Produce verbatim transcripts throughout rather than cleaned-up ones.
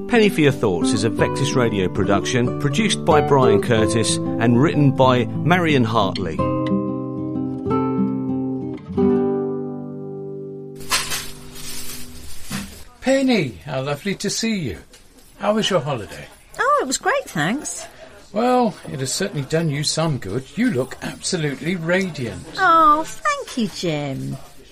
Penny for Your Thoughts is a Vectis Radio production, produced by Brian Curtis and written by Marion Hartley. Penny, how lovely to see you. How was your holiday? Oh, it was great, thanks. Well, it has certainly done you some good. You look absolutely radiant. Oh, thank you, Jim.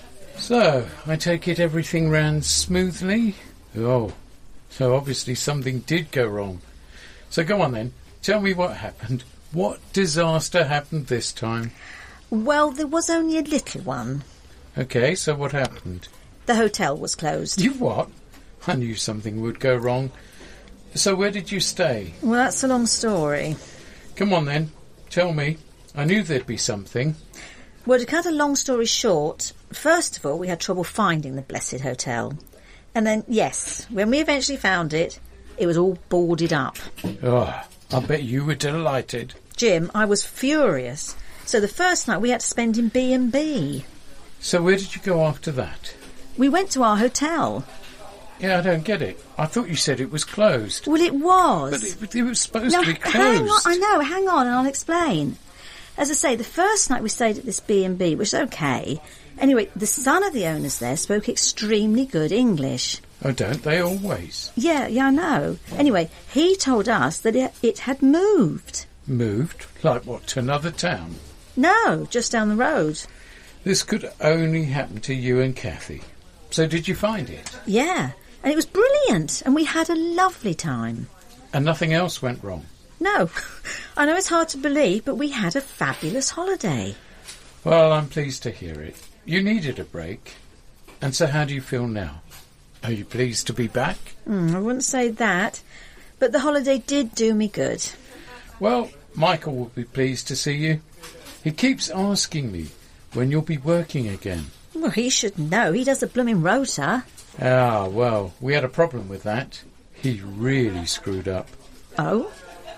So, I take it everything ran smoothly? Oh, so obviously something did go wrong. So go on then, tell me what happened. What disaster happened this time? Well, there was only a little one. Okay, so what happened? The hotel was closed. You what? I knew something would go wrong. So where did you stay? Well, that's a long story. Come on then, tell me. I knew there'd be something. Well, to cut a long story short, first of all, we had trouble finding the blessed hotel. And then, yes, when we eventually found it, it was all boarded up. Oh, I bet you were delighted. Jim, I was furious. So the first night we had to spend in B and B. So where did you go after that? We went to our hotel. Yeah, I don't get it. I thought you said it was closed. Well, it was. But it, it was supposed no, to be closed. Hang on, I know, hang on and I'll explain. As I say, the first night we stayed at this B and B, which was okay. Anyway, the son of the owners there spoke extremely good English. Oh, don't they always? Yeah, yeah, I know. Anyway, he told us that it, it had moved. Moved? Like what, to another town? No, just down the road. This could only happen to you and Kathy. So did you find it? Yeah, and it was brilliant, and we had a lovely time. And nothing else went wrong? No. I know it's hard to believe, but we had a fabulous holiday. Well, I'm pleased to hear it. You needed a break. And so how do you feel now? Are you pleased to be back? Mm, I wouldn't say that, but the holiday did do me good. Well, Michael will be pleased to see you. He keeps asking me when you'll be working again. Well, he should know. He does the blooming rota. Ah, well, we had a problem with that. He really screwed up. Oh?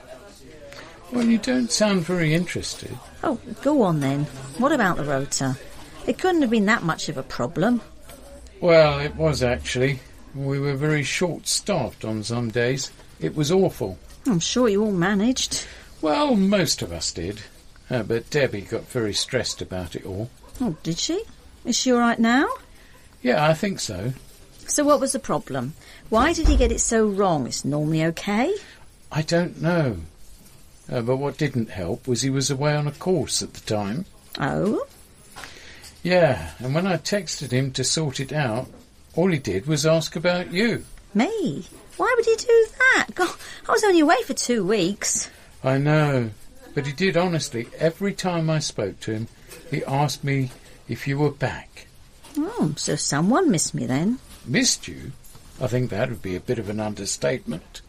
Well, you don't sound very interested. Oh, go on then. What about the rota? It couldn't have been that much of a problem. Well, it was actually. We were very short-staffed on some days. It was awful. I'm sure you all managed. Well, most of us did. Uh, but Debbie got very stressed about it all. Oh, did she? Is she all right now? Yeah, I think so. So what was the problem? Why did he get it so wrong? It's normally okay. I don't know. Uh, but what didn't help was he was away on a course at the time. Oh? Yeah, and when I texted him to sort it out, all he did was ask about you. Me? Why would he do that? God, I was only away for two weeks. I know, but he did honestly. Every time I spoke to him, he asked me if you were back. Oh, so someone missed me then. Missed you? I think that would be a bit of an understatement.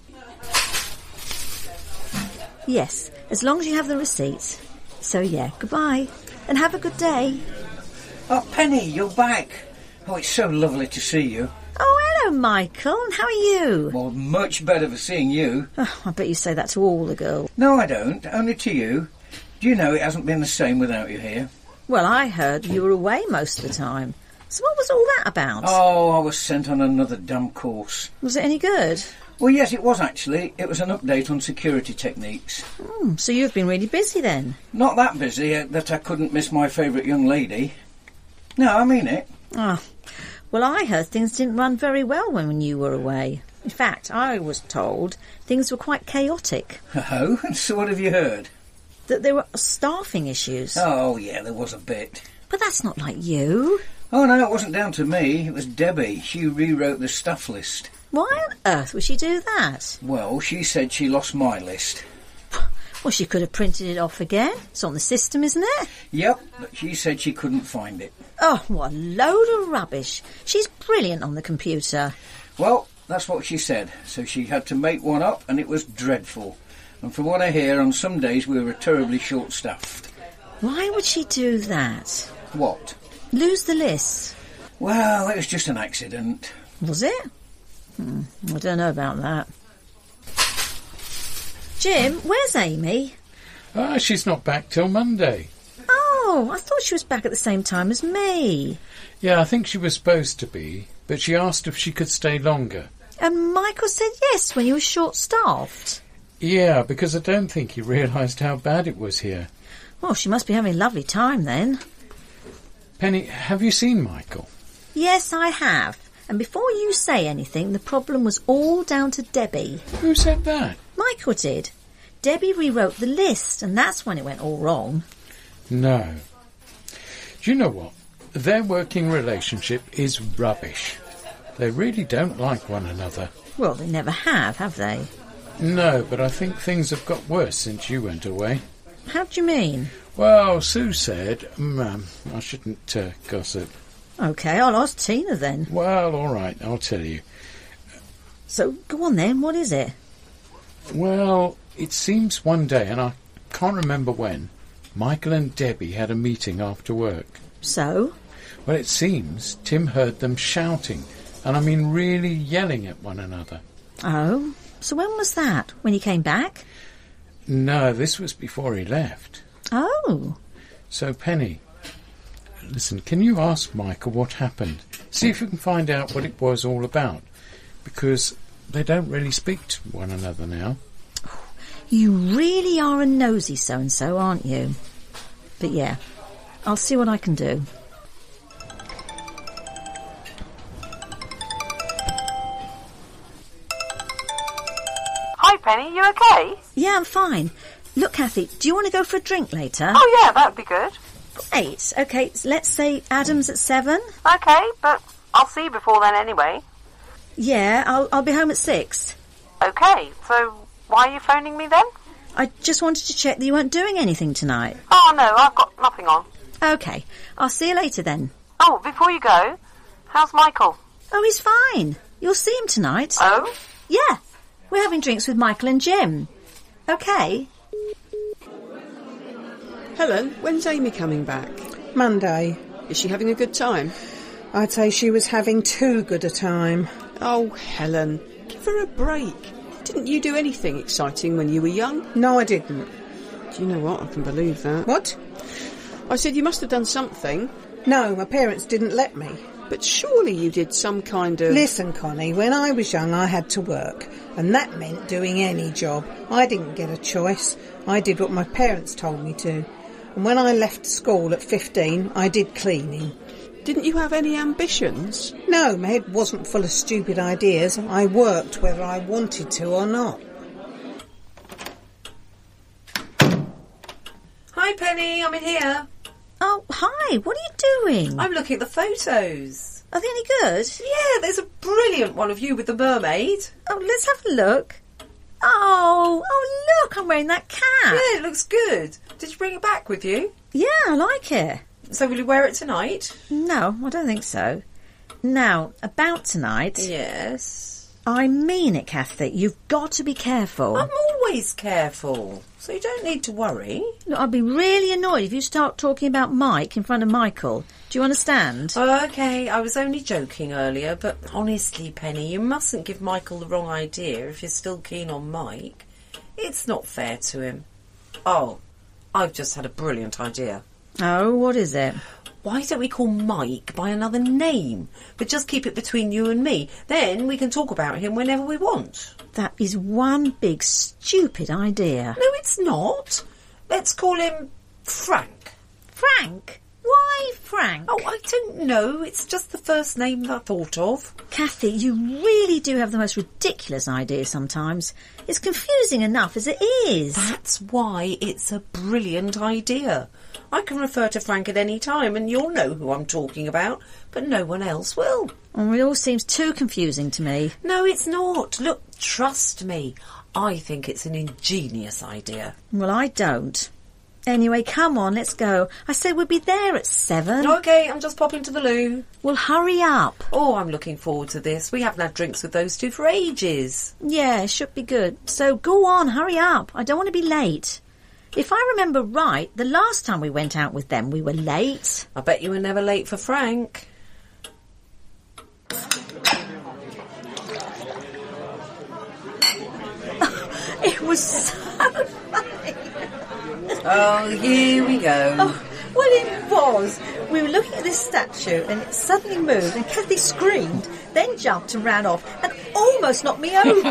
Yes, as long as you have the receipts. So, yeah, goodbye. And have a good day. Oh, Penny, you're back. Oh, it's so lovely to see you. Oh, hello, Michael. And how are you? Well, much better for seeing you. Oh, I bet you say that to all the girls. No, I don't. Only to you. Do you know it hasn't been the same without you here? Well, I heard you were away most of the time. So what was all that about? Oh, I was sent on another dumb course. Was it any good? Well, yes, it was actually. It was an update on security techniques. Mm, so you've been really busy then? Not that busy uh, that I couldn't miss my favourite young lady. No, I mean it. Ah, well, I heard things didn't run very well when you were away. In fact, I was told things were quite chaotic. Oh, and so what have you heard? That there were staffing issues. Oh, yeah, there was a bit. But that's not like you. Oh, no, it wasn't down to me. It was Debbie. She rewrote the staff list. Why on earth would she do that? Well, she said she lost my list. Well, she could have printed it off again. It's on the system, isn't it? Yep, but she said she couldn't find it. Oh, what a load of rubbish. She's brilliant on the computer. Well, that's what she said. So she had to make one up, and it was dreadful. And from what I hear, on some days we were terribly short-staffed. Why would she do that? What? Lose the list. Well, it was just an accident. Was it? Hmm, I don't know about that. Jim, where's Amy? Ah, she's not back till Monday. Oh, I thought she was back at the same time as me. Yeah, I think she was supposed to be, but she asked if she could stay longer. And Michael said yes when you were short-staffed. Yeah, because I don't think he realised how bad it was here. Well, she must be having a lovely time then. Penny, have you seen Michael? Yes, I have. And before you say anything, the problem was all down to Debbie. Who said that? Michael did. Debbie rewrote the list, and that's when it went all wrong. No. Do you know what? Their working relationship is rubbish. They really don't like one another. Well, they never have, have they? No, but I think things have got worse since you went away. How do you mean? Well, Sue said... Um, I shouldn't uh, gossip. OK, I'll ask Tina then. Well, all right, I'll tell you. So, go on then, what is it? Well, it seems one day, and I can't remember when, Michael and Debbie had a meeting after work. So? Well, it seems Tim heard them shouting, and I mean really yelling at one another. Oh, so when was that? When he came back? No, this was before he left. Oh. So, Penny, listen, can you ask Michael what happened? See if you can find out what it was all about. Because they don't really speak to one another now. You really are a nosy so-and-so, aren't you? But yeah, I'll see what I can do. Hi, Penny, you okay? Yeah, I'm fine. Look, Kathy, do you want to go for a drink later? Oh, yeah, that'd be good. Great. OK, so let's say Adam's at seven. Okay, but I'll see you before then anyway. Yeah, I'll, I'll be home at six. Okay, so why are you phoning me then? I just wanted to check that you weren't doing anything tonight. Oh, no, I've got nothing on. OK, I'll see you later then. Oh, before you go, how's Michael? Oh, he's fine. You'll see him tonight. Oh? Yeah, we're having drinks with Michael and Jim. OK. Helen, when's Amy coming back? Monday. Is she having a good time? I'd say she was having too good a time. Oh, Helen, give her a break. Didn't you do anything exciting when you were young? No, I didn't. Do you know what? I can believe that. What? I said you must have done something. No, my parents didn't let me. But surely you did some kind of... Listen, Connie, when I was young I had to work, and that meant doing any job. I didn't get a choice. I did what my parents told me to. And when I left school at fifteen, I did cleaning. Didn't you have any ambitions? No, my head wasn't full of stupid ideas. I worked whether I wanted to or not. Hi, Penny, I'm in here. Oh, hi, what are you doing? I'm looking at the photos. Are they any good? Yeah, there's a brilliant one of you with the mermaid. Oh, let's have a look. Oh, oh, look, I'm wearing that cap. Yeah, it looks good. Did you bring it back with you? Yeah, I like it. So will you wear it tonight? No, I don't think so. Now, about tonight... Yes? I mean it, Kathy. You've got to be careful. I'm always careful, so you don't need to worry. Look, I'd be really annoyed if you start talking about Mike in front of Michael. Do you understand? Oh, OK, I was only joking earlier, but honestly, Penny, you mustn't give Michael the wrong idea if you're still keen on Mike. It's not fair to him. Oh, I've just had a brilliant idea. Oh, what is it? Why don't we call Mike by another name, but just keep it between you and me? Then we can talk about him whenever we want. That is one big stupid idea. No, it's not. Let's call him Frank. Frank? Why Frank? Oh, I don't know. It's just the first name that I thought of. Kathy, you really do have the most ridiculous ideas sometimes. It's confusing enough as it is. That's why it's a brilliant idea. I can refer to Frank at any time and you'll know who I'm talking about, but no one else will. Oh, it all seems too confusing to me. No, it's not. Look, trust me. I think it's an ingenious idea. Well, I don't. Anyway, come on, let's go. I said we'd be there at seven. OK, I'm just popping to the loo. Well, hurry up. Oh, I'm looking forward to this. We haven't had drinks with those two for ages. Yeah, it should be good. So go on, hurry up. I don't want to be late. If I remember right, the last time we went out with them, we were late. I bet you were never late for Frank. It was so funny. Oh, here we go. Oh, well, it was. We were looking at this statue and it suddenly moved and Kathy screamed then jumped and ran off and almost knocked me over.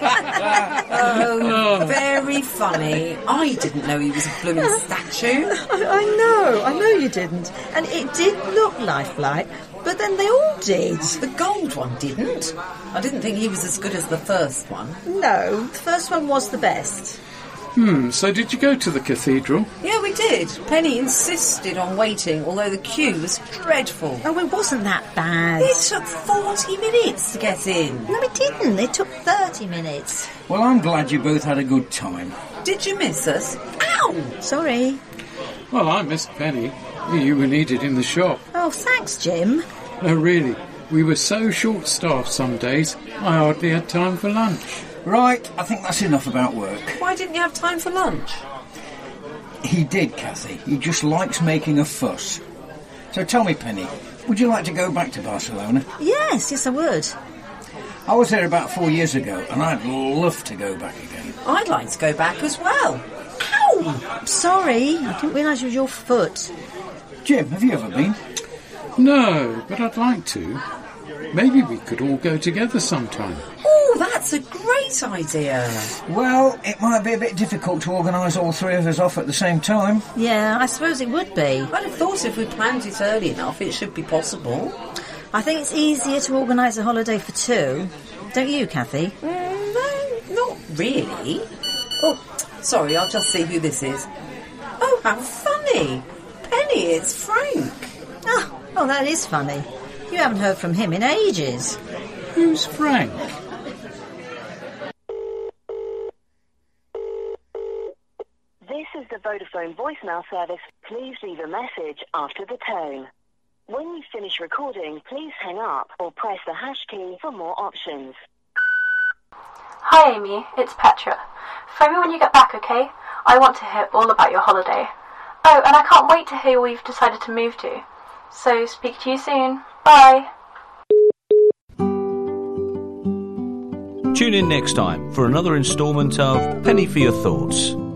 Oh, very funny. I didn't know he was a blooming statue. I, I know, I know you didn't. And it did look lifelike, but then they all did. The gold one didn't. I didn't think he was as good as the first one. No, the first one was the best. Hmm, so did you go to the cathedral? Yeah, we did. Penny insisted on waiting, although the queue was dreadful. Oh, it wasn't that bad. It took forty minutes to get in. No, it didn't. It took thirty minutes. Well, I'm glad you both had a good time. Did you miss us? Ow! Sorry. Well, I missed Penny. You were needed in the shop. Oh, thanks, Jim. No, really. We were so short-staffed some days, I hardly had time for lunch. Right, I think that's enough about work. Why didn't you have time for lunch? He did, Kathy. He just likes making a fuss. So tell me, Penny, would you like to go back to Barcelona? Yes, yes, I would. I was there about four years ago, and I'd love to go back again. I'd like to go back as well. Ow! Sorry, I didn't realise it was your foot. Jim, have you ever been? No, but I'd like to. Maybe we could all go together sometime. Oh, that's a great idea. Well, it might be a bit difficult to organise all three of us off at the same time. Yeah, I suppose it would be. I'd have thought if we planned it early enough, it should be possible. I think it's easier to organise a holiday for two. Don't you, Kathy? Mm, no, not really. Oh, sorry, I'll just see who this is. Oh, how funny. Penny, it's Frank. Oh, oh, that is funny. You haven't heard from him in ages. Who's Frank? This is the Vodafone voicemail service. Please leave a message after the tone. When you finish recording, please hang up or press the hash key for more options. Hi Amy, it's Petra. Phone me when you get back, okay? I want to hear all about your holiday. Oh, and I can't wait to hear where you've decided to move to. So speak to you soon. Bye. Tune in next time for another instalment of Penny for Your Thoughts.